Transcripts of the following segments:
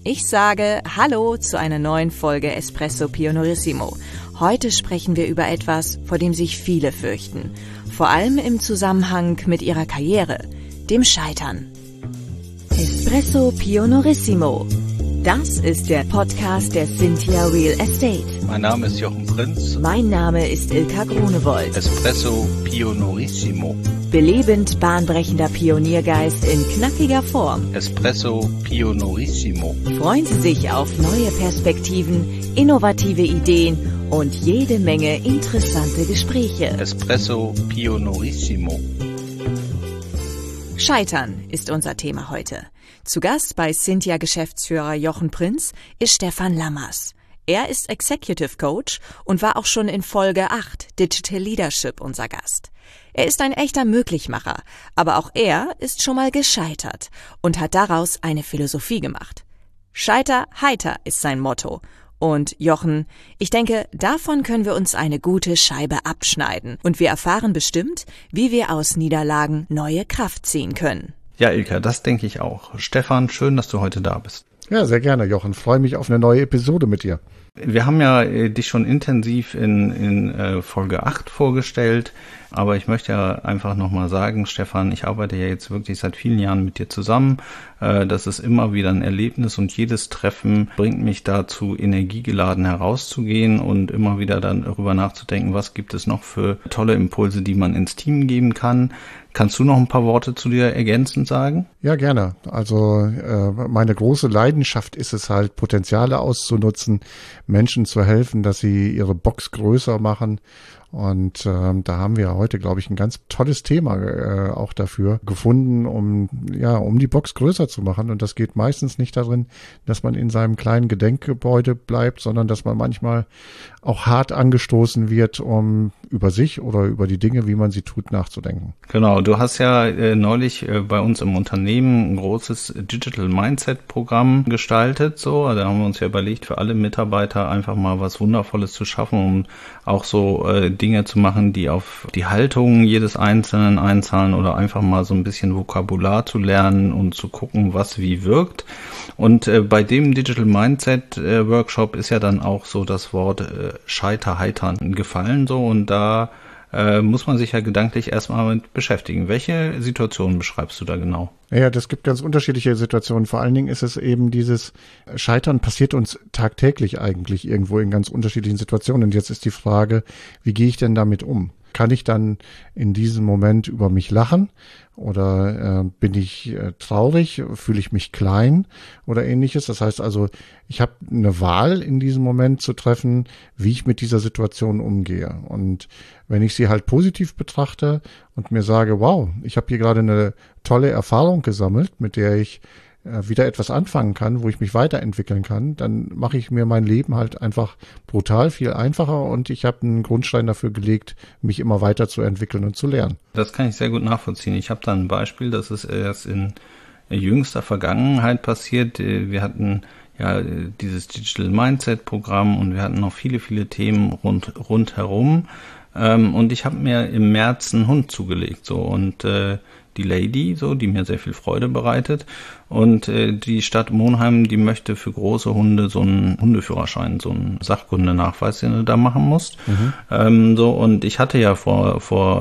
Ich sage Hallo zu einer neuen Folge Espresso Pionorissimo. Heute sprechen wir über etwas, vor dem sich viele fürchten. Vor allem im Zusammenhang mit ihrer Karriere, dem Scheitern. Espresso Pionorissimo. Das ist der Podcast der Cynthia Real Estate. Mein Name ist Jochen Prinz. Mein Name ist Ilka Grunewold. Espresso Pionorissimo. Belebend bahnbrechender Pioniergeist in knackiger Form. Espresso Pionorissimo. Freuen Sie sich auf neue Perspektiven, innovative Ideen und jede Menge interessante Gespräche. Espresso Pionorissimo. Scheitern ist unser Thema heute. Zu Gast bei Cynthia-Geschäftsführer Jochen Prinz ist Stefan Lammers. Er ist Executive Coach und war auch schon in Folge 8 Digital Leadership unser Gast. Er ist ein echter Möglichmacher, aber auch er ist schon mal gescheitert und hat daraus eine Philosophie gemacht. Scheiter heiter ist sein Motto. Und Jochen, ich denke, davon können wir uns eine gute Scheibe abschneiden und wir erfahren bestimmt, wie wir aus Niederlagen neue Kraft ziehen können. Ja, Ilka, das denke ich auch. Stefan, schön, dass du heute da bist. Ja, sehr gerne, Jochen. Freue mich auf eine neue Episode mit dir. Wir haben ja dich schon intensiv in Folge 8 vorgestellt, aber ich möchte ja einfach nochmal sagen, Stefan, ich arbeite ja jetzt wirklich seit vielen Jahren mit dir zusammen. Das ist immer wieder ein Erlebnis und jedes Treffen bringt mich dazu, energiegeladen herauszugehen und immer wieder dann darüber nachzudenken, was gibt es noch für tolle Impulse, die man ins Team geben kann. Kannst du noch ein paar Worte zu dir ergänzend sagen? Ja, gerne. Also meine große Leidenschaft ist es halt, Potenziale auszunutzen, Menschen zu helfen, dass sie ihre Box größer machen. Und da haben wir heute, glaube ich, ein ganz tolles Thema auch dafür gefunden, um die Box größer zu machen. Und das geht meistens nicht darin, dass man in seinem kleinen Gedenkgebäude bleibt, sondern dass man manchmal auch hart angestoßen wird, um über sich oder über die Dinge, wie man sie tut, nachzudenken. Genau, du hast ja neulich bei uns im Unternehmen ein großes Digital Mindset Programm gestaltet. So, da haben wir uns ja überlegt, für alle Mitarbeiter einfach mal was Wundervolles zu schaffen, um auch so Dinge zu machen, die auf die Haltung jedes Einzelnen einzahlen oder einfach mal so ein bisschen Vokabular zu lernen und zu gucken, was wie wirkt. Und bei dem Digital Mindset Workshop ist ja dann auch so das Wort Scheiter-Heitern gefallen so und da muss man sich ja gedanklich erstmal mit beschäftigen. Welche Situation beschreibst du da genau? Ja, das gibt ganz unterschiedliche Situationen. Vor allen Dingen ist es eben dieses Scheitern passiert uns tagtäglich eigentlich irgendwo in ganz unterschiedlichen Situationen. Und jetzt ist die Frage, wie gehe ich denn damit um? Kann ich dann in diesem Moment über mich lachen oder bin ich traurig, fühle ich mich klein oder ähnliches? Das heißt also, ich habe eine Wahl in diesem Moment zu treffen, wie ich mit dieser Situation umgehe. Und wenn ich sie halt positiv betrachte und mir sage, wow, ich habe hier gerade eine tolle Erfahrung gesammelt, mit der ich wieder etwas anfangen kann, wo ich mich weiterentwickeln kann, dann mache ich mir mein Leben halt einfach brutal viel einfacher und ich habe einen Grundstein dafür gelegt, mich immer weiterzuentwickeln und zu lernen. Das kann ich sehr gut nachvollziehen. Ich habe da ein Beispiel, das ist erst in jüngster Vergangenheit passiert. Wir hatten ja dieses Digital Mindset Programm und wir hatten noch viele, viele Themen rundherum. Und ich habe mir im März einen Hund zugelegt, so und die Lady, so, die mir sehr viel Freude bereitet. Und die Stadt Monheim, die möchte für große Hunde so einen Hundeführerschein, so einen Sachkundenachweis, den du da machen musst. Und ich hatte ja vor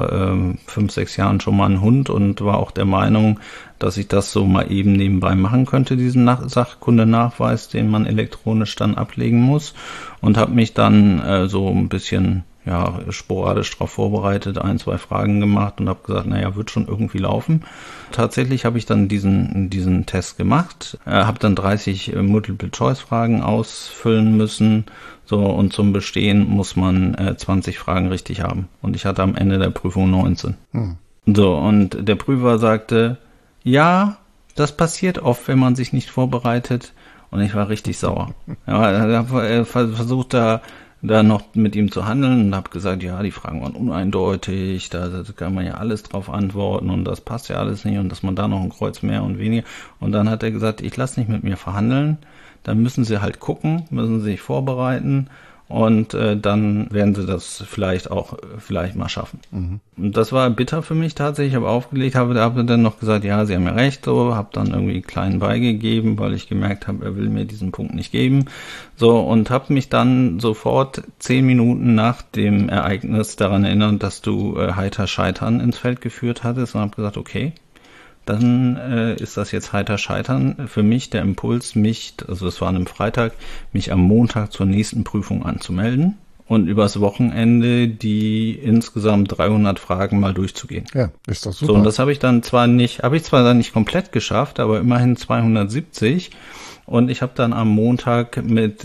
5, 6 Jahren schon mal einen Hund und war auch der Meinung, dass ich das so mal eben nebenbei machen könnte, diesen Sachkundenachweis, den man elektronisch dann ablegen muss. Und habe mich dann so ein bisschen sporadisch darauf vorbereitet, 1, 2 Fragen gemacht und habe gesagt, wird schon irgendwie laufen. Tatsächlich habe ich dann diesen Test gemacht, habe dann 30 Multiple-Choice-Fragen ausfüllen müssen, so, und zum Bestehen muss man 20 Fragen richtig haben. Und ich hatte am Ende der Prüfung 19. So, und der Prüfer sagte, ja, das passiert oft, wenn man sich nicht vorbereitet. Und ich war richtig sauer. Er versucht da noch mit ihm zu handeln und habe gesagt, ja, die Fragen waren uneindeutig, da kann man ja alles drauf antworten und das passt ja alles nicht und dass man da noch ein Kreuz mehr und weniger. Und dann hat er gesagt, ich lasse nicht mit mir verhandeln, dann müssen Sie halt gucken, müssen Sie sich vorbereiten und dann werden sie das vielleicht mal schaffen. Und das war bitter für mich tatsächlich. Ich habe aufgelegt, habe dann noch gesagt, ja, Sie haben ja recht, so, habe dann irgendwie einen kleinen beigegeben, weil ich gemerkt habe, er will mir diesen Punkt nicht geben. So, und habe mich dann sofort 10 Minuten nach dem Ereignis daran erinnert, dass du heiter Scheitern ins Feld geführt hattest, und habe gesagt, okay, dann ist das jetzt heiter Scheitern für mich der Impuls, also es war an einem Freitag, mich am Montag zur nächsten Prüfung anzumelden und übers Wochenende die insgesamt 300 Fragen mal durchzugehen. Ja, ist doch super. So, und das habe ich zwar nicht komplett geschafft, aber immerhin 270. Und ich habe dann am Montag mit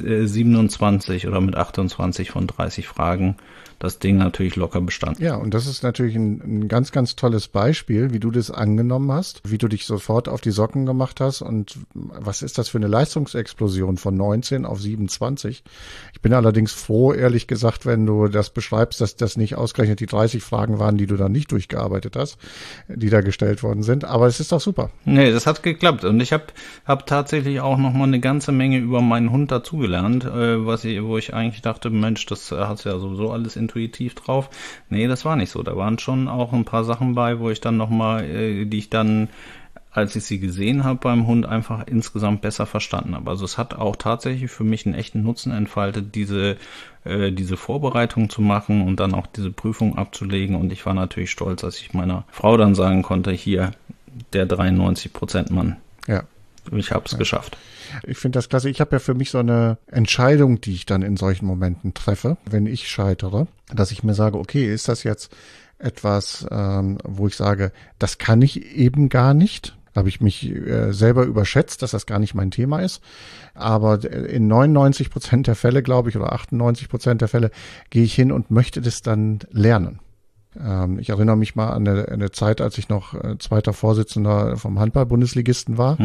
27 oder mit 28 von 30 Fragen das Ding natürlich locker bestanden. Ja, und das ist natürlich ein ganz, ganz tolles Beispiel, wie du das angenommen hast, wie du dich sofort auf die Socken gemacht hast, und was ist das für eine Leistungsexplosion von 19 auf 27. Ich bin allerdings froh, ehrlich gesagt, wenn du das beschreibst, dass das nicht ausgerechnet die 30 Fragen waren, die du dann nicht durchgearbeitet hast, die da gestellt worden sind, aber es ist doch super. Nee, das hat geklappt, und ich hab tatsächlich auch noch mal eine ganze Menge über meinen Hund dazugelernt, wo ich eigentlich dachte, Mensch, das hat's ja sowieso alles intuitiv drauf. Nee, das war nicht so. Da waren schon auch ein paar Sachen bei, wo ich dann nochmal, die ich dann, als ich sie gesehen habe beim Hund, einfach insgesamt besser verstanden habe. Also es hat auch tatsächlich für mich einen echten Nutzen entfaltet, diese Vorbereitung zu machen und dann auch diese Prüfung abzulegen. Und ich war natürlich stolz, als ich meiner Frau dann sagen konnte, hier, der 93% Mann. Ja. Ich habe es geschafft. Ich finde das klasse. Ich habe ja für mich so eine Entscheidung, die ich dann in solchen Momenten treffe, wenn ich scheitere, dass ich mir sage, okay, ist das jetzt etwas, wo ich sage, das kann ich eben gar nicht. Da habe ich mich selber überschätzt, dass das gar nicht mein Thema ist. Aber in 99% der Fälle, glaube ich, oder 98% der Fälle, gehe ich hin und möchte das dann lernen. Ich erinnere mich mal an eine Zeit, als ich noch zweiter Vorsitzender vom Handball-Bundesligisten war.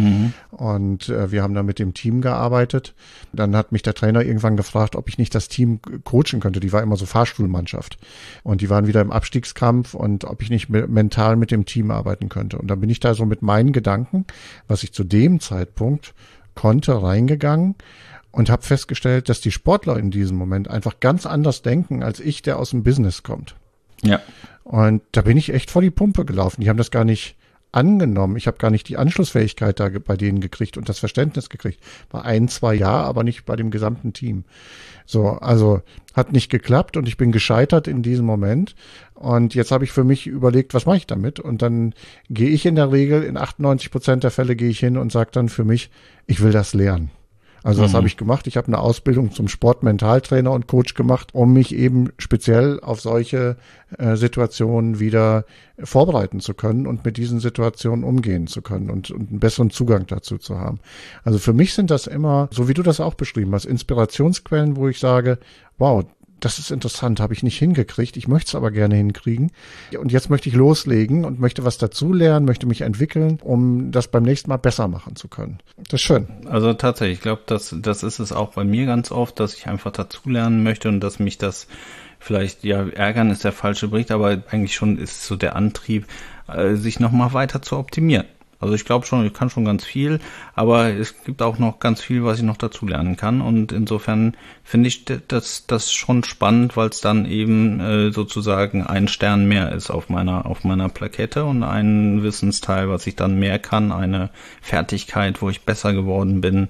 Und wir haben da mit dem Team gearbeitet. Dann hat mich der Trainer irgendwann gefragt, ob ich nicht das Team coachen könnte. Die war immer so Fahrstuhlmannschaft. Und die waren wieder im Abstiegskampf, und ob ich nicht mental mit dem Team arbeiten könnte. Und dann bin ich da so mit meinen Gedanken, was ich zu dem Zeitpunkt konnte, reingegangen und habe festgestellt, dass die Sportler in diesem Moment einfach ganz anders denken, als ich, der aus dem Business kommt. Ja. Und da bin ich echt vor die Pumpe gelaufen. Die haben das gar nicht angenommen. Ich habe gar nicht die Anschlussfähigkeit da bei denen gekriegt und das Verständnis gekriegt. Bei 1-2 ja, aber nicht bei dem gesamten Team. So, also hat nicht geklappt, und ich bin gescheitert in diesem Moment. Und jetzt habe ich für mich überlegt, was mache ich damit? Und dann gehe ich in der Regel, in 98% der Fälle gehe ich hin und sage dann für mich, ich will das lernen. Also was habe ich gemacht? Ich habe eine Ausbildung zum Sportmentaltrainer und Coach gemacht, um mich eben speziell auf solche Situationen wieder vorbereiten zu können und mit diesen Situationen umgehen zu können und einen besseren Zugang dazu zu haben. Also für mich sind das immer, so wie du das auch beschrieben hast, Inspirationsquellen, wo ich sage, wow, das ist interessant, habe ich nicht hingekriegt, ich möchte es aber gerne hinkriegen. Und jetzt möchte ich loslegen und möchte was dazulernen, möchte mich entwickeln, um das beim nächsten Mal besser machen zu können. Das ist schön. Also tatsächlich, ich glaube, das ist es auch bei mir ganz oft, dass ich einfach dazulernen möchte und dass mich das vielleicht, ja, ärgern ist der falsche Bericht, aber eigentlich schon ist so der Antrieb, sich nochmal weiter zu optimieren. Also ich glaube schon, ich kann schon ganz viel, aber es gibt auch noch ganz viel, was ich noch dazu lernen kann, und insofern finde ich das schon spannend, weil es dann eben sozusagen ein Stern mehr ist auf meiner Plakette und ein Wissensteil, was ich dann mehr kann, eine Fertigkeit, wo ich besser geworden bin,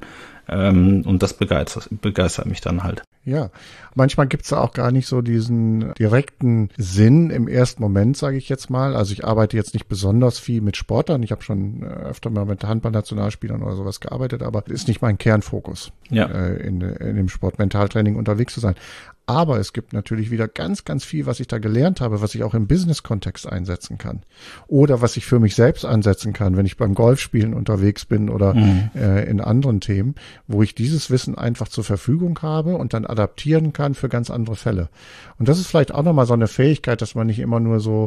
und das begeistert mich dann halt. Ja, manchmal gibt's da auch gar nicht so diesen direkten Sinn im ersten Moment, sage ich jetzt mal. Also ich arbeite jetzt nicht besonders viel mit Sportlern. Ich habe schon öfter mal mit Handball-Nationalspielern oder sowas gearbeitet, aber ist nicht mein Kernfokus, ja, in dem Sportmentaltraining unterwegs zu sein. Aber es gibt natürlich wieder ganz, ganz viel, was ich da gelernt habe, was ich auch im Business-Kontext einsetzen kann. Oder was ich für mich selbst einsetzen kann, wenn ich beim Golfspielen unterwegs bin oder in anderen Themen, wo ich dieses Wissen einfach zur Verfügung habe und dann adaptieren kann für ganz andere Fälle. Und das ist vielleicht auch nochmal so eine Fähigkeit, dass man nicht immer nur so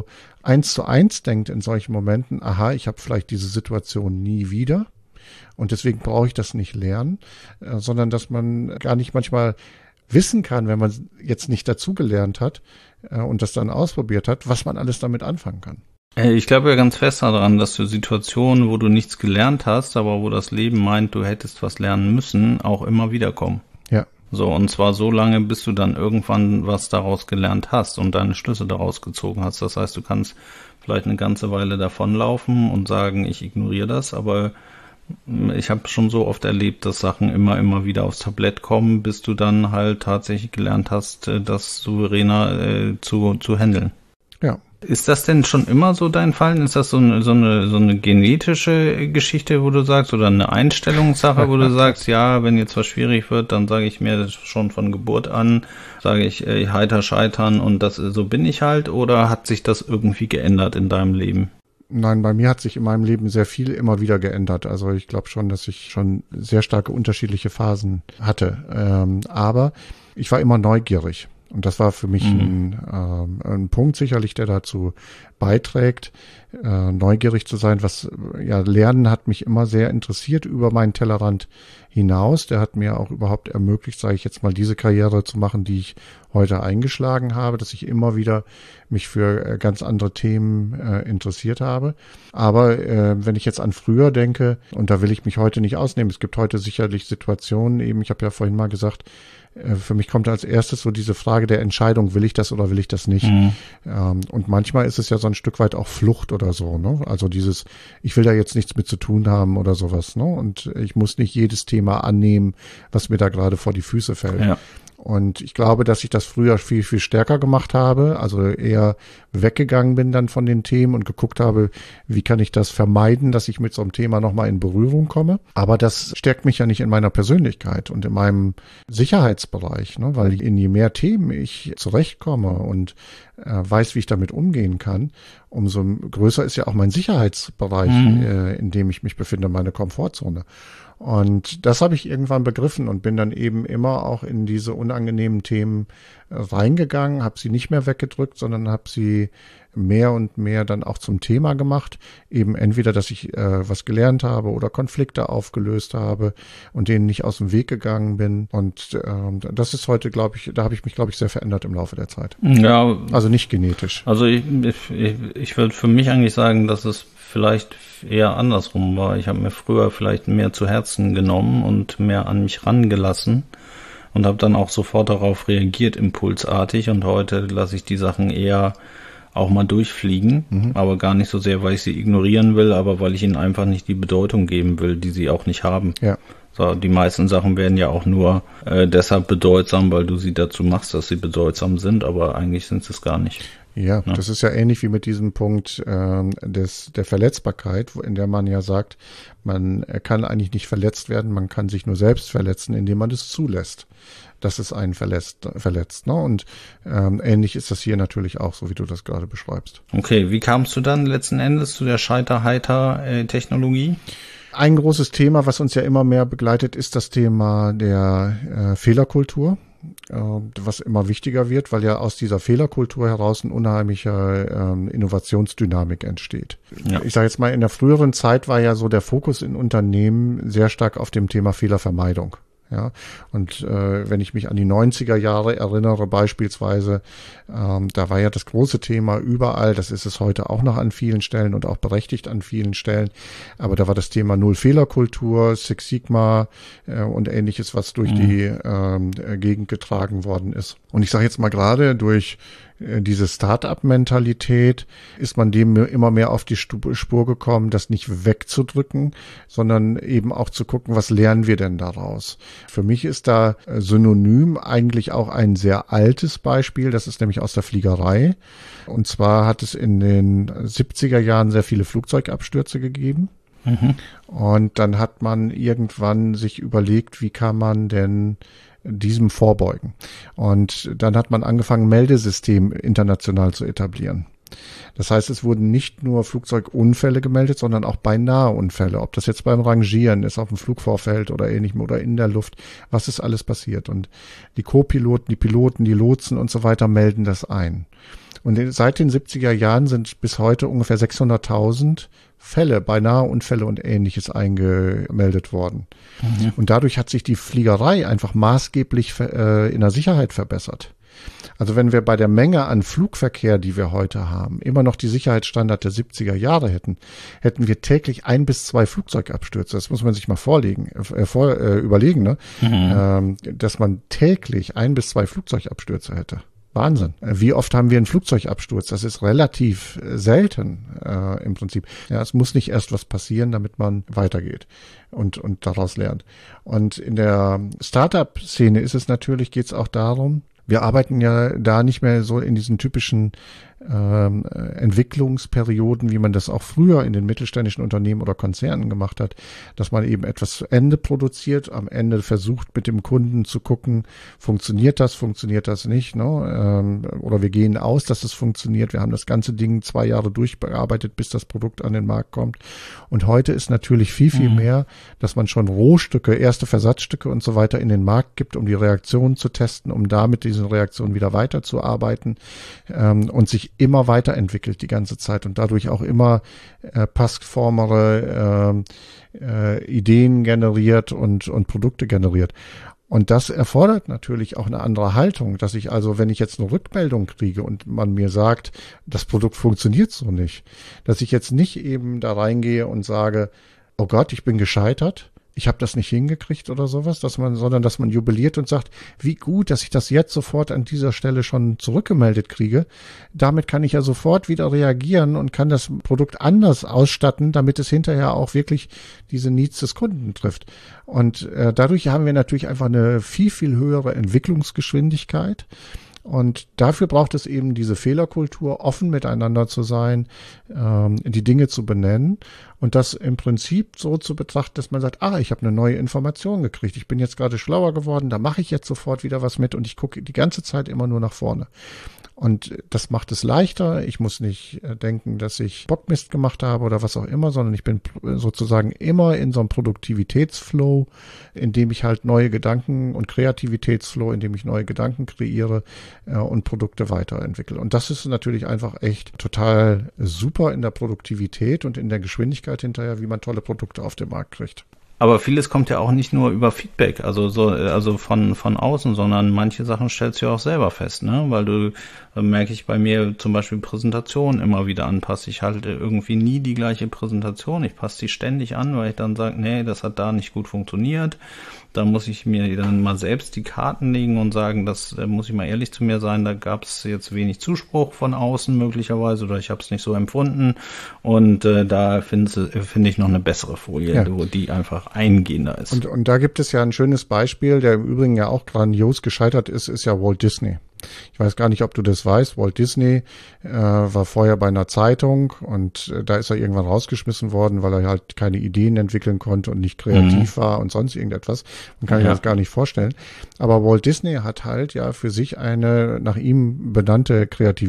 1:1 denkt in solchen Momenten, aha, ich habe vielleicht diese Situation nie wieder und deswegen brauche ich das nicht lernen, sondern dass man gar nicht manchmal wissen kann, wenn man jetzt nicht dazugelernt hat und das dann ausprobiert hat, was man alles damit anfangen kann. Ich glaube ja ganz fest daran, dass du Situationen, wo du nichts gelernt hast, aber wo das Leben meint, du hättest was lernen müssen, auch immer wieder kommen. Ja. So, und zwar so lange, bis du dann irgendwann was daraus gelernt hast und deine Schlüsse daraus gezogen hast. Das heißt, du kannst vielleicht eine ganze Weile davonlaufen und sagen, ich ignoriere das, aber ich habe schon so oft erlebt, dass Sachen immer wieder aufs Tablett kommen, bis du dann halt tatsächlich gelernt hast, das souveräner zu handeln. Ja. Ist das denn schon immer so dein Fall? Ist das so eine genetische Geschichte, wo du sagst, oder eine Einstellungssache, wo du sagst, ja, wenn jetzt was schwierig wird, dann sage ich mir das schon von Geburt an, sage ich heiter scheitern und das so bin ich halt, oder hat sich das irgendwie geändert in deinem Leben? Nein, bei mir hat sich in meinem Leben sehr viel immer wieder geändert. Also ich glaube schon, dass ich schon sehr starke unterschiedliche Phasen hatte. Aber ich war immer neugierig. Und das war für mich ein Punkt sicherlich, der dazu beiträgt, neugierig zu sein. Lernen hat mich immer sehr interessiert über meinen Tellerrand hinaus. Der hat mir auch überhaupt ermöglicht, sage ich jetzt mal, diese Karriere zu machen, die ich heute eingeschlagen habe, dass ich immer wieder mich für ganz andere Themen interessiert habe. Aber wenn ich jetzt an früher denke, und da will ich mich heute nicht ausnehmen, es gibt heute sicherlich Situationen, eben, ich habe ja vorhin mal gesagt, für mich kommt als erstes so diese Frage der Entscheidung, will ich das oder will ich das nicht? Und manchmal ist es ja so ein Stück weit auch Flucht oder so, ne? Also dieses, ich will da jetzt nichts mit zu tun haben oder sowas, ne? Und ich muss nicht jedes Thema annehmen, was mir da gerade vor die Füße fällt. Ja. Und ich glaube, dass ich das früher viel, viel stärker gemacht habe, also eher weggegangen bin dann von den Themen und geguckt habe, wie kann ich das vermeiden, dass ich mit so einem Thema nochmal in Berührung komme. Aber das stärkt mich ja nicht in meiner Persönlichkeit und in meinem Sicherheitsbereich, ne? Weil je mehr Themen ich zurechtkomme und weiß, wie ich damit umgehen kann, umso größer ist ja auch mein Sicherheitsbereich, in dem ich mich befinde, meine Komfortzone. Und das habe ich irgendwann begriffen und bin dann eben immer auch in diese unangenehmen Themen reingegangen, habe sie nicht mehr weggedrückt, sondern habe sie mehr und mehr dann auch zum Thema gemacht. Eben entweder, dass ich was gelernt habe oder Konflikte aufgelöst habe und denen nicht aus dem Weg gegangen bin. Und das ist heute, glaube ich, da habe ich mich, glaube ich, sehr verändert im Laufe der Zeit. Ja. Also nicht genetisch. Also ich würde für mich eigentlich sagen, dass es vielleicht eher andersrum war. Ich habe mir früher vielleicht mehr zu Herzen genommen und mehr an mich rangelassen und habe dann auch sofort darauf reagiert, impulsartig. Und heute lasse ich die Sachen eher auch mal durchfliegen, aber gar nicht so sehr, weil ich sie ignorieren will, aber weil ich ihnen einfach nicht die Bedeutung geben will, die sie auch nicht haben. Ja. So, die meisten Sachen werden ja auch nur deshalb bedeutsam, weil du sie dazu machst, dass sie bedeutsam sind, aber eigentlich sind sie es gar nicht. Ja, das ist ja ähnlich wie mit diesem Punkt der Verletzbarkeit, in der man ja sagt, man kann eigentlich nicht verletzt werden, man kann sich nur selbst verletzen, indem man es zulässt, dass es einen verletzt. Ne? Und ähnlich ist das hier natürlich auch, so wie du das gerade beschreibst. Okay, wie kamst du dann letzten Endes zu der Scheiter-Heiter-Technologie? Ein großes Thema, was uns ja immer mehr begleitet, ist das Thema der Fehlerkultur, was immer wichtiger wird, weil ja aus dieser Fehlerkultur heraus eine unheimliche Innovationsdynamik entsteht. Ja. Ich sage jetzt mal, in der früheren Zeit war ja so der Fokus in Unternehmen sehr stark auf dem Thema Fehlervermeidung. Ja, und wenn ich mich an die 90er Jahre erinnere beispielsweise, da war ja das große Thema überall, das ist es heute auch noch an vielen Stellen und auch berechtigt an vielen Stellen, aber da war das Thema Null-Fehler-Kultur, Six Sigma und ähnliches, was durch die Gegend getragen worden ist. Und ich sage jetzt mal gerade durch diese Start-up-Mentalität ist man dem immer mehr auf die Spur gekommen, das nicht wegzudrücken, sondern eben auch zu gucken, was lernen wir denn daraus. Für mich ist da synonym eigentlich auch ein sehr altes Beispiel, das ist nämlich aus der Fliegerei. Und zwar hat es in den 70er Jahren sehr viele Flugzeugabstürze gegeben. Und dann hat man irgendwann sich überlegt, wie kann man denn diesem vorbeugen. Und dann hat man angefangen, Meldesystem international zu etablieren. Das heißt, es wurden nicht nur Flugzeugunfälle gemeldet, sondern auch beinahe Unfälle. Ob das jetzt beim Rangieren ist, auf dem Flugvorfeld oder ähnlichem oder in der Luft, was ist alles passiert. Und die Co-Piloten, die Piloten, die Lotsen und so weiter melden das ein. Und seit den 70er Jahren sind bis heute ungefähr 600.000 Fälle, beinahe Unfälle und Ähnliches eingemeldet worden. Und dadurch hat sich die Fliegerei einfach maßgeblich in der Sicherheit verbessert. Also wenn wir bei der Menge an Flugverkehr, die wir heute haben, immer noch die Sicherheitsstandards der 70er Jahre hätten wir täglich 1 bis 2 Flugzeugabstürze. Das muss man sich mal überlegen, ne? Dass man täglich 1 bis 2 Flugzeugabstürze hätte. Wahnsinn. Wie oft haben wir einen Flugzeugabsturz? Das ist relativ selten im Prinzip. Ja, es muss nicht erst was passieren, damit man weitergeht und daraus lernt. Und in der Startup-Szene geht es auch darum, wir arbeiten ja da nicht mehr so in diesen typischen Entwicklungsperioden, wie man das auch früher in den mittelständischen Unternehmen oder Konzernen gemacht hat, dass man eben etwas zu Ende produziert, am Ende versucht mit dem Kunden zu gucken, funktioniert das nicht, ne? Oder wir gehen aus, dass es funktioniert. Wir haben das ganze Ding 2 Jahre durchbearbeitet, bis das Produkt an den Markt kommt. Und heute ist natürlich viel mehr, dass man schon Rohstücke, erste Versatzstücke und so weiter in den Markt gibt, um die Reaktionen zu testen, um da mit diesen Reaktionen wieder weiterzuarbeiten und sich immer weiterentwickelt die ganze Zeit und dadurch auch immer passformere Ideen generiert und Produkte generiert. Und das erfordert natürlich auch eine andere Haltung, dass ich also, wenn ich jetzt eine Rückmeldung kriege und man mir sagt, das Produkt funktioniert so nicht, dass ich jetzt nicht eben da reingehe und sage, oh Gott, ich bin gescheitert, ich habe das nicht hingekriegt oder sowas, sondern dass man jubiliert und sagt, wie gut, dass ich das jetzt sofort an dieser Stelle schon zurückgemeldet kriege. Damit kann ich ja sofort wieder reagieren und kann das Produkt anders ausstatten, damit es hinterher auch wirklich diese Needs des Kunden trifft. Und dadurch haben wir natürlich einfach eine viel höhere Entwicklungsgeschwindigkeit. Und dafür braucht es eben diese Fehlerkultur, offen miteinander zu sein, die Dinge zu benennen und das im Prinzip so zu betrachten, dass man sagt, ich habe eine neue Information gekriegt, ich bin jetzt gerade schlauer geworden, da mache ich jetzt sofort wieder was mit und ich gucke die ganze Zeit immer nur nach vorne. Und das macht es leichter. Ich muss nicht denken, dass ich Bockmist gemacht habe oder was auch immer, sondern ich bin sozusagen immer in so einem Produktivitätsflow, in dem ich halt neue Gedanken und Kreativitätsflow, in dem ich neue Gedanken kreiere und Produkte weiterentwickle. Und das ist natürlich einfach echt total super in der Produktivität und in der Geschwindigkeit hinterher, wie man tolle Produkte auf den Markt kriegt. Aber vieles kommt ja auch nicht nur über Feedback, also von außen, sondern manche Sachen stellst du ja auch selber fest, ne? Weil du, merke ich bei mir zum Beispiel Präsentationen immer wieder anpasse. Ich halte irgendwie nie die gleiche Präsentation. Ich passe die ständig an, weil ich dann sage, nee, das hat da nicht gut funktioniert. Da muss ich mir dann mal selbst die Karten legen und sagen, da muss ich mal ehrlich zu mir sein, da gab es jetzt wenig Zuspruch von außen möglicherweise oder ich habe es nicht so empfunden und da finde ich noch eine bessere Folie, die einfach eingehender ist. Und da gibt es ja ein schönes Beispiel, der im Übrigen ja auch grandios gescheitert ist ja Walt Disney. Ich weiß gar nicht, ob du das weißt. Walt Disney war vorher bei einer Zeitung und da ist er irgendwann rausgeschmissen worden, weil er halt keine Ideen entwickeln konnte und nicht kreativ war und sonst irgendetwas. Man kann sich das gar nicht vorstellen. Aber Walt Disney hat halt ja für sich eine nach ihm benannte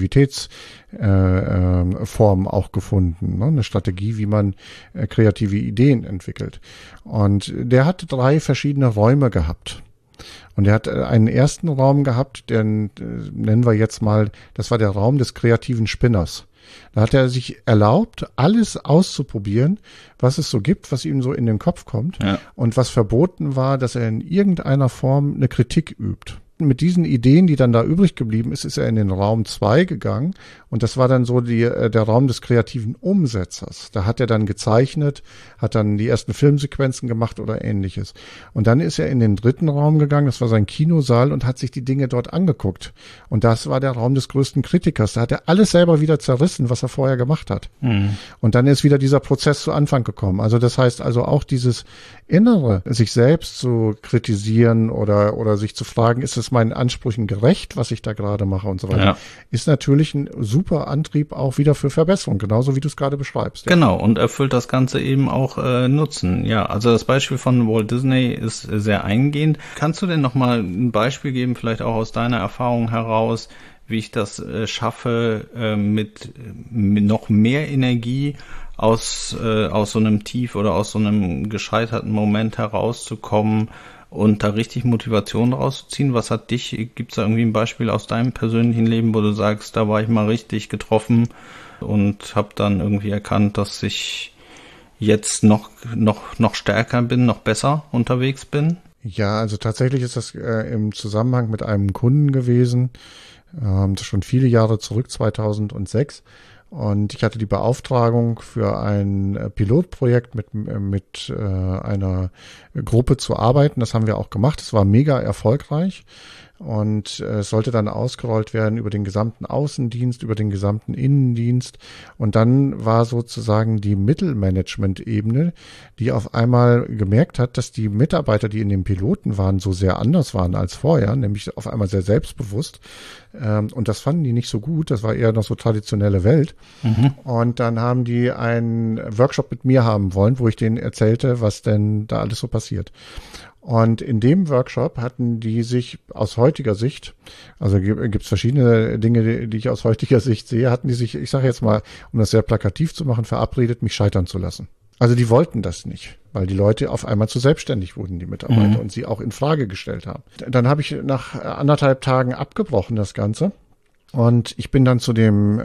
Kreativitätsform auch gefunden, ne? Eine Strategie, wie man kreative Ideen entwickelt. Und der hat 3 verschiedene Räume gehabt. Und er hat einen ersten Raum gehabt, den nennen wir jetzt mal, das war der Raum des kreativen Spinners. Da hat er sich erlaubt, alles auszuprobieren, was es so gibt, was ihm so in den Kopf kommt. Ja. Und was verboten war, dass er in irgendeiner Form eine Kritik übt. Mit diesen Ideen, die dann da übrig geblieben ist er in den Raum 2 gegangen und das war dann so der Raum des kreativen Umsetzers. Da hat er dann gezeichnet, hat dann die ersten Filmsequenzen gemacht oder ähnliches. Und dann ist er in den 3. Raum gegangen, das war sein Kinosaal und hat sich die Dinge dort angeguckt. Und das war der Raum des größten Kritikers. Da hat er alles selber wieder zerrissen, was er vorher gemacht hat. Und dann ist wieder dieser Prozess zu Anfang gekommen. Also das heißt also auch dieses Innere, sich selbst zu kritisieren oder sich zu fragen, ist es meinen Ansprüchen gerecht, was ich da gerade mache und so weiter, ist natürlich ein super Antrieb auch wieder für Verbesserung, genauso wie du es gerade beschreibst. Ja. Genau, und erfüllt das Ganze eben auch Nutzen. Ja, also das Beispiel von Walt Disney ist sehr eingehend. Kannst du denn nochmal ein Beispiel geben, vielleicht auch aus deiner Erfahrung heraus, wie ich das schaffe, mit noch mehr Energie aus so einem Tief oder aus so einem gescheiterten Moment herauszukommen und da richtig Motivation rauszuziehen? Gibt's da irgendwie ein Beispiel aus deinem persönlichen Leben, wo du sagst, da war ich mal richtig getroffen und habe dann irgendwie erkannt, dass ich jetzt noch stärker bin, noch besser unterwegs bin? Ja, also tatsächlich ist das im Zusammenhang mit einem Kunden gewesen, das schon viele Jahre zurück, 2006. Und ich hatte die Beauftragung für ein Pilotprojekt mit einer Gruppe zu arbeiten. Das haben wir auch gemacht. Es war mega erfolgreich. Und es sollte dann ausgerollt werden über den gesamten Außendienst, über den gesamten Innendienst. Und dann war sozusagen die Mittelmanagement-Ebene, die auf einmal gemerkt hat, dass die Mitarbeiter, die in den Piloten waren, so sehr anders waren als vorher, nämlich auf einmal sehr selbstbewusst. Und das fanden die nicht so gut. Das war eher noch so traditionelle Welt. Mhm. Und dann haben die einen Workshop mit mir haben wollen, wo ich denen erzählte, was denn da alles so passiert. Und in dem Workshop hatten die sich aus heutiger Sicht, also gibt es verschiedene Dinge, die ich aus heutiger Sicht sehe, hatten die sich, ich sage jetzt mal, um das sehr plakativ zu machen, verabredet, mich scheitern zu lassen. Also die wollten das nicht, weil die Leute auf einmal zu selbstständig wurden, die Mitarbeiter, und sie auch in Frage gestellt haben. Dann habe ich nach 1,5 Tagen abgebrochen das Ganze. Und ich bin dann zu dem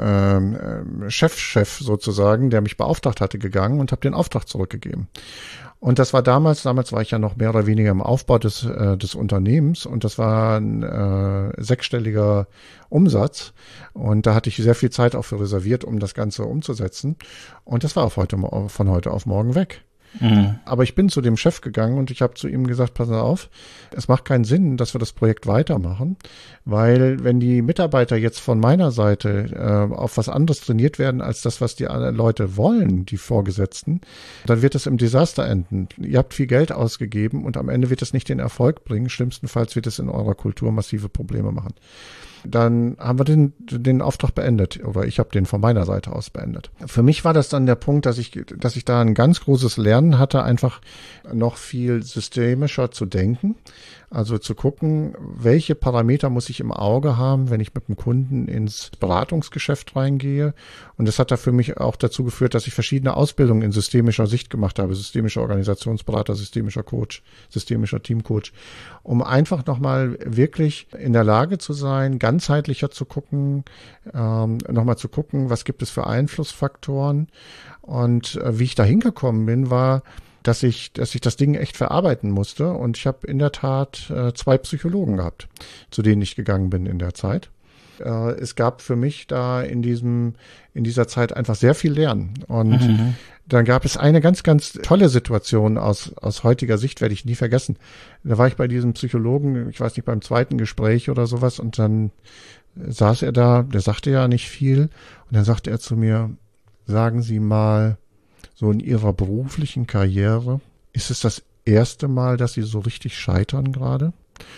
Chef sozusagen, der mich beauftragt hatte, gegangen und habe den Auftrag zurückgegeben. Und das war damals war ich ja noch mehr oder weniger im Aufbau des Unternehmens, und das war ein 6-stelliger Umsatz, und da hatte ich sehr viel Zeit auch für reserviert, um das Ganze umzusetzen, und das war von heute auf morgen weg. Mhm. Aber ich bin zu dem Chef gegangen und ich habe zu ihm gesagt, pass auf, es macht keinen Sinn, dass wir das Projekt weitermachen, weil wenn die Mitarbeiter jetzt von meiner Seite auf was anderes trainiert werden als das, was die Leute wollen, die Vorgesetzten, dann wird es im Desaster enden. Ihr habt viel Geld ausgegeben und am Ende wird es nicht den Erfolg bringen. Schlimmstenfalls wird es in eurer Kultur massive Probleme machen. Dann haben wir den Auftrag beendet, oder ich habe den von meiner Seite aus beendet. Für mich war das dann der Punkt, dass ich da ein ganz großes Lernen hatte, einfach noch viel systemischer zu denken. Also zu gucken, welche Parameter muss ich im Auge haben, wenn ich mit dem Kunden ins Beratungsgeschäft reingehe. Und das hat da für mich auch dazu geführt, dass ich verschiedene Ausbildungen in systemischer Sicht gemacht habe. Systemischer Organisationsberater, systemischer Coach, systemischer Teamcoach. Um einfach nochmal wirklich in der Lage zu sein, ganzheitlicher zu gucken, nochmal zu gucken, was gibt es für Einflussfaktoren. Und wie ich da hingekommen bin, war, dass ich das Ding echt verarbeiten musste. Und ich habe in der Tat 2 Psychologen gehabt, zu denen ich gegangen bin in der Zeit. Es gab für mich da in dieser Zeit einfach sehr viel Lernen. Und dann gab es eine ganz, ganz tolle Situation aus heutiger Sicht, werde ich nie vergessen. Da war ich bei diesem Psychologen, ich weiß nicht, beim 2. Gespräch oder sowas, und dann saß er da, der sagte ja nicht viel, und dann sagte er zu mir, sagen Sie mal, so in Ihrer beruflichen Karriere, ist es das erste Mal, dass Sie so richtig scheitern gerade?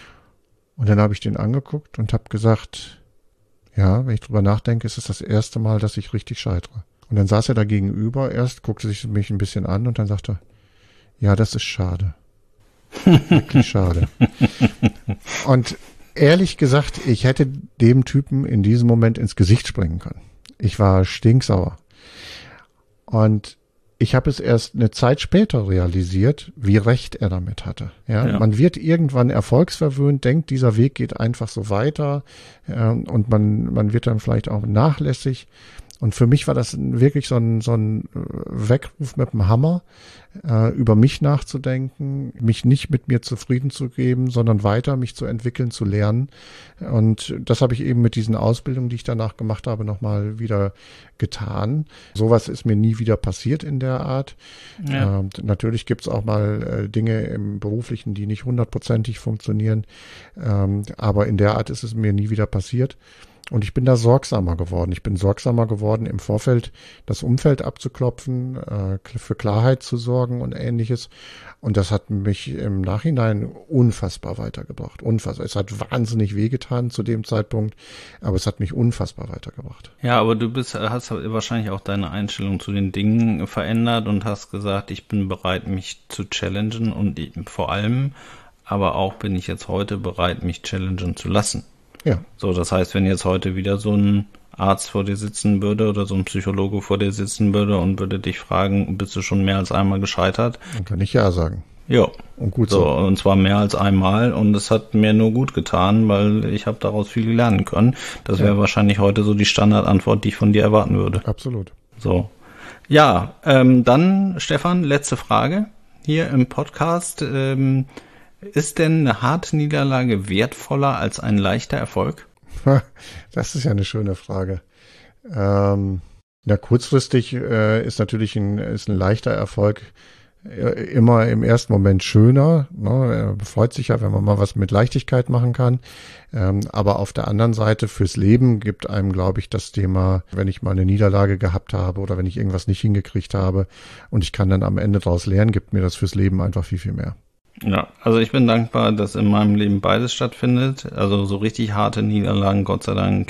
Und dann habe ich den angeguckt und habe gesagt, ja, wenn ich drüber nachdenke, ist es das erste Mal, dass ich richtig scheitere. Und dann saß er da gegenüber erst, guckte sich mich ein bisschen an und dann sagte er, ja, das ist schade. Wirklich schade. Und ehrlich gesagt, ich hätte dem Typen in diesem Moment ins Gesicht springen können. Ich war stinksauer. Und ich habe es erst eine Zeit später realisiert, wie recht er damit hatte. Ja. Man wird irgendwann erfolgsverwöhnt, denkt, dieser Weg geht einfach so weiter, und man wird dann vielleicht auch nachlässig. Und für mich war das wirklich so ein Weckruf mit dem Hammer, über mich nachzudenken, mich nicht mit mir zufrieden zu geben, sondern weiter mich zu entwickeln, zu lernen. Und das habe ich eben mit diesen Ausbildungen, die ich danach gemacht habe, nochmal wieder getan. Sowas ist mir nie wieder passiert in der Art. Ja. Natürlich gibt's auch mal Dinge im Beruflichen, die nicht 100%ig funktionieren. Aber in der Art ist es mir nie wieder passiert. Und ich bin da sorgsamer geworden. Ich bin sorgsamer geworden, im Vorfeld das Umfeld abzuklopfen, für Klarheit zu sorgen und Ähnliches. Und das hat mich im Nachhinein unfassbar weitergebracht. Unfassbar. Es hat wahnsinnig wehgetan zu dem Zeitpunkt, aber es hat mich unfassbar weitergebracht. Ja, aber du hast wahrscheinlich auch deine Einstellung zu den Dingen verändert und hast gesagt, ich bin bereit, mich zu challengen, und vor allem aber auch bin ich jetzt heute bereit, mich challengen zu lassen. Ja. So, das heißt, wenn jetzt heute wieder so ein Arzt vor dir sitzen würde oder so ein Psychologe vor dir sitzen würde und würde dich fragen, bist du schon mehr als einmal gescheitert? Dann kann ich ja sagen. Ja. Und gut so. Und zwar mehr als einmal, und es hat mir nur gut getan, weil ich habe daraus viel lernen können. Das wäre wahrscheinlich heute so die Standardantwort, die ich von dir erwarten würde. Absolut. So. Ja, dann, Stefan, letzte Frage hier im Podcast. Ist denn eine harte Niederlage wertvoller als ein leichter Erfolg? Das ist ja eine schöne Frage. Kurzfristig ist natürlich ein leichter Erfolg immer im ersten Moment schöner. Ne? Freut sich ja, wenn man mal was mit Leichtigkeit machen kann. Aber auf der anderen Seite fürs Leben gibt einem, glaube ich, das Thema, wenn ich mal eine Niederlage gehabt habe oder wenn ich irgendwas nicht hingekriegt habe und ich kann dann am Ende daraus lernen, gibt mir das fürs Leben einfach viel, viel mehr. Ja, also ich bin dankbar, dass in meinem Leben beides stattfindet. Also so richtig harte Niederlagen, Gott sei Dank,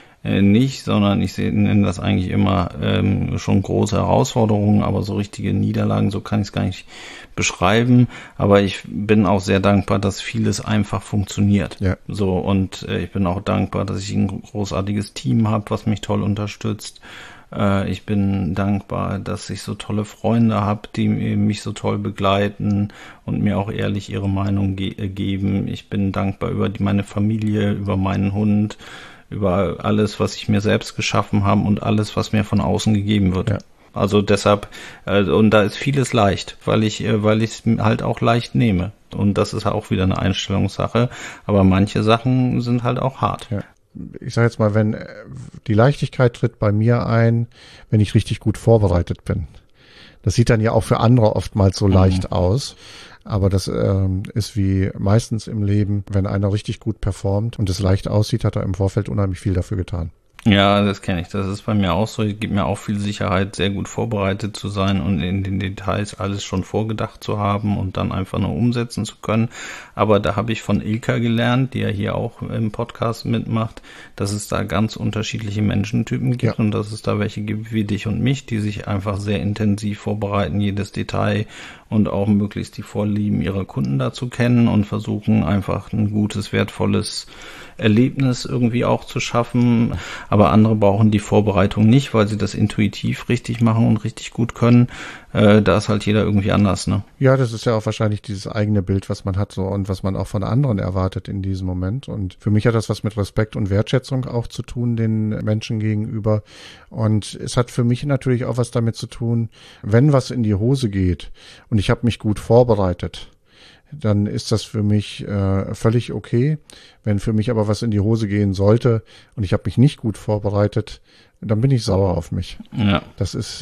nicht, sondern ich nenne das eigentlich immer schon große Herausforderungen, aber so richtige Niederlagen, so kann ich es gar nicht beschreiben. Aber ich bin auch sehr dankbar, dass vieles einfach funktioniert. Ja. So, und ich bin auch dankbar, dass ich ein großartiges Team habe, was mich toll unterstützt. Ich bin dankbar, dass ich so tolle Freunde habe, die mich so toll begleiten und mir auch ehrlich ihre Meinung geben. Ich bin dankbar über meine Familie, über meinen Hund, über alles, was ich mir selbst geschaffen habe und alles, was mir von außen gegeben wird. Ja. Also deshalb, und da ist vieles leicht, weil ich es halt auch leicht nehme. Und das ist auch wieder eine Einstellungssache. Aber manche Sachen sind halt auch hart. Ja. Ich sage jetzt mal, wenn die Leichtigkeit tritt bei mir ein, wenn ich richtig gut vorbereitet bin. Das sieht dann ja auch für andere oftmals so leicht aus. Aber das ist wie meistens im Leben, wenn einer richtig gut performt und es leicht aussieht, hat er im Vorfeld unheimlich viel dafür getan. Ja, das kenne ich. Das ist bei mir auch so. Es gibt mir auch viel Sicherheit, sehr gut vorbereitet zu sein und in den Details alles schon vorgedacht zu haben und dann einfach nur umsetzen zu können. Aber da habe ich von Ilka gelernt, die ja hier auch im Podcast mitmacht, dass es da ganz unterschiedliche Menschentypen gibt und dass es da welche gibt wie dich und mich, die sich einfach sehr intensiv vorbereiten, jedes Detail und auch möglichst die Vorlieben ihrer Kunden dazu kennen und versuchen einfach ein gutes, wertvolles Erlebnis irgendwie auch zu schaffen. Aber andere brauchen die Vorbereitung nicht, weil sie das intuitiv richtig machen und richtig gut können. Da ist halt jeder irgendwie anders, ne? Ja, das ist ja auch wahrscheinlich dieses eigene Bild, was man hat so und was man auch von anderen erwartet in diesem Moment. Und für mich hat das was mit Respekt und Wertschätzung auch zu tun, den Menschen gegenüber. Und es hat für mich natürlich auch was damit zu tun, wenn was in die Hose geht und ich habe mich gut vorbereitet, dann ist das für mich völlig okay. Wenn für mich aber was in die Hose gehen sollte und ich habe mich nicht gut vorbereitet, dann bin ich sauer auf mich. Ja. Das ist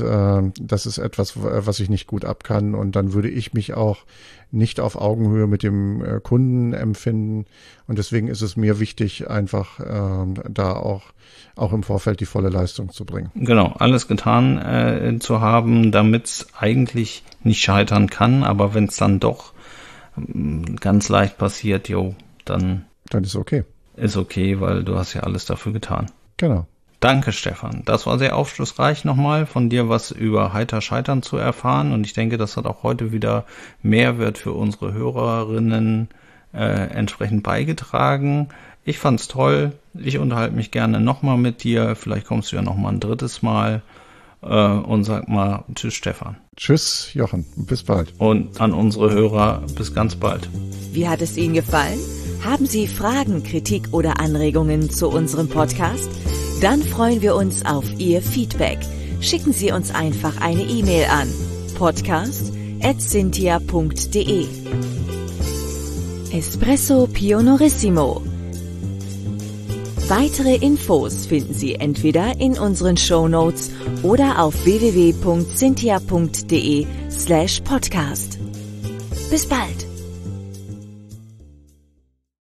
etwas, was ich nicht gut ab kann und dann würde ich mich auch nicht auf Augenhöhe mit dem Kunden empfinden und deswegen ist es mir wichtig, einfach da auch im Vorfeld die volle Leistung zu bringen. Genau, alles getan zu haben, damit es eigentlich nicht scheitern kann, aber wenn es dann doch ganz leicht passiert, dann ist okay. Ist okay, weil du hast ja alles dafür getan. Genau. Danke, Stefan. Das war sehr aufschlussreich nochmal, von dir was über heiter Scheitern zu erfahren. Und ich denke, das hat auch heute wieder Mehrwert für unsere Hörerinnen entsprechend beigetragen. Ich fand's toll. Ich unterhalte mich gerne nochmal mit dir. Vielleicht kommst du ja nochmal ein drittes Mal. Und sag mal tschüss, Stefan. Tschüss, Jochen. Bis bald. Und an unsere Hörer bis ganz bald. Wie hat es Ihnen gefallen? Haben Sie Fragen, Kritik oder Anregungen zu unserem Podcast? Dann freuen wir uns auf Ihr Feedback. Schicken Sie uns einfach eine E-Mail an podcast@cynthia.de. Espresso Pionorissimo. Weitere Infos finden Sie entweder in unseren Shownotes oder auf www.cynthia.de/podcast. Bis bald!